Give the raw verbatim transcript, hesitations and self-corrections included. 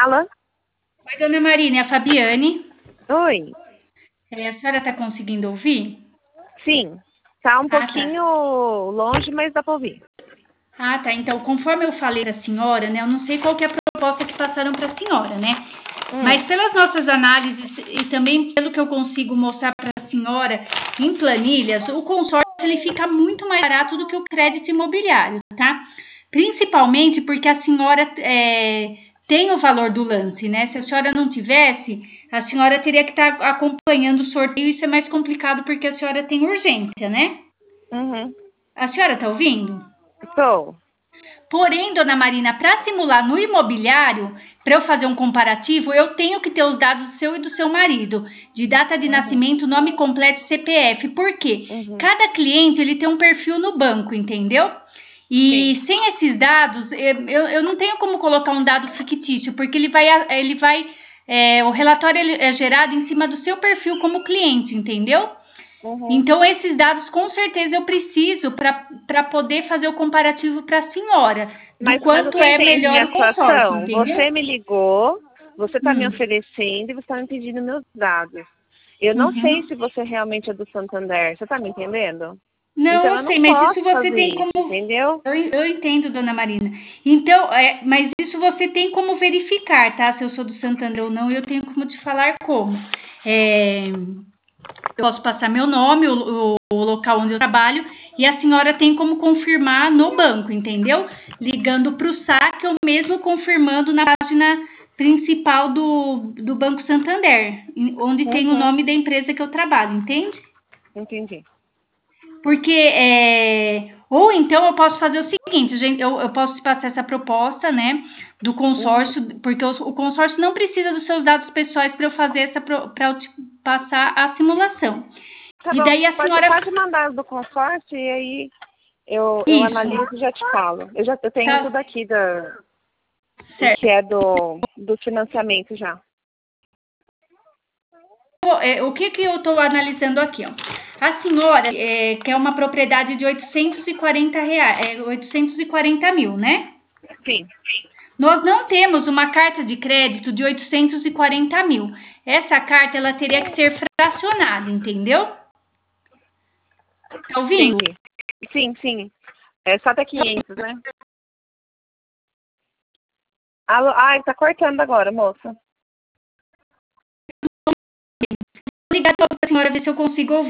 fala? Oi, dona Marina, é a Fabiane. Oi. É, a senhora está conseguindo ouvir? Sim. Tá um Ah, tá. pouquinho longe, mas dá para ouvir. Ah, tá. Então, conforme eu falei para a senhora, né? Eu não sei qual que é a proposta que passaram para a senhora, né? Hum. Mas pelas nossas análises e também pelo que eu consigo mostrar para a senhora em planilhas, o consórcio ele fica muito mais barato do que o crédito imobiliário, tá? Principalmente porque a senhora é, tem o valor do lance, né? Se a senhora não tivesse, a senhora teria que estar acompanhando o sorteio e isso é mais complicado porque a senhora tem urgência, né? Uhum. A senhora está ouvindo? Tô. Porém, dona Marina, para simular no imobiliário, para eu fazer um comparativo, eu tenho que ter os dados seu e do seu marido, de data de Uhum. nascimento, nome completo e C P F. Por quê? Uhum. Cada cliente ele tem um perfil no banco, entendeu? Sim. E sem esses dados, eu, eu não tenho como colocar um dado fictício, porque ele vai, ele vai, é, o relatório ele é gerado em cima do seu perfil como cliente, entendeu? Uhum. Então, esses dados, com certeza, eu preciso para poder fazer o comparativo para a senhora, do Mas, mas quanto você é entende melhor minha o consórcio, situação? entendeu? Você me ligou, você está me Hum, oferecendo e você está me pedindo meus dados. Eu não sei uhum. se você realmente é do Santander. Você está me entendendo? Não, Então eu eu não sei, mas posso isso você fazer tem isso, como. entendeu? Eu, eu entendo, dona Marina. Então, é, mas isso você tem como verificar, tá? Se eu sou do Santander ou não, eu tenho como te falar como. É, eu posso passar meu nome, o, o, o local onde eu trabalho, e a senhora tem como confirmar no banco, entendeu? Ligando para o saque ou mesmo confirmando na página principal do, do Banco Santander, onde tem o Uhum. nome da empresa que eu trabalho, entende? Entendi. Porque, é... ou então eu posso fazer o seguinte, gente, eu, eu posso te passar essa proposta, né, do Uhum. consórcio, porque o, o consórcio não precisa dos seus dados pessoais para eu fazer essa, para eu te passar a simulação. Tá E bom. daí a Pode, senhora, pode mandar do consórcio e aí eu, eu isso, analiso e já te falo. Eu já eu tenho tá tudo aqui da, o que certo. é do, do financiamento já. É, o que que eu estou analisando aqui, ó? A senhora é, quer uma propriedade de oitocentos e quarenta reais, é, oitocentos e quarenta mil, né? Sim. Nós não temos uma carta de crédito de oitocentos e quarenta mil. Essa carta ela teria que ser fracionada, entendeu? Tá ouvindo? Entendi. Sim, sim. É só até quinhentos, né? Alô? Ai, tá cortando agora, moça. Vou ligar para a senhora ver se eu consigo ouvir.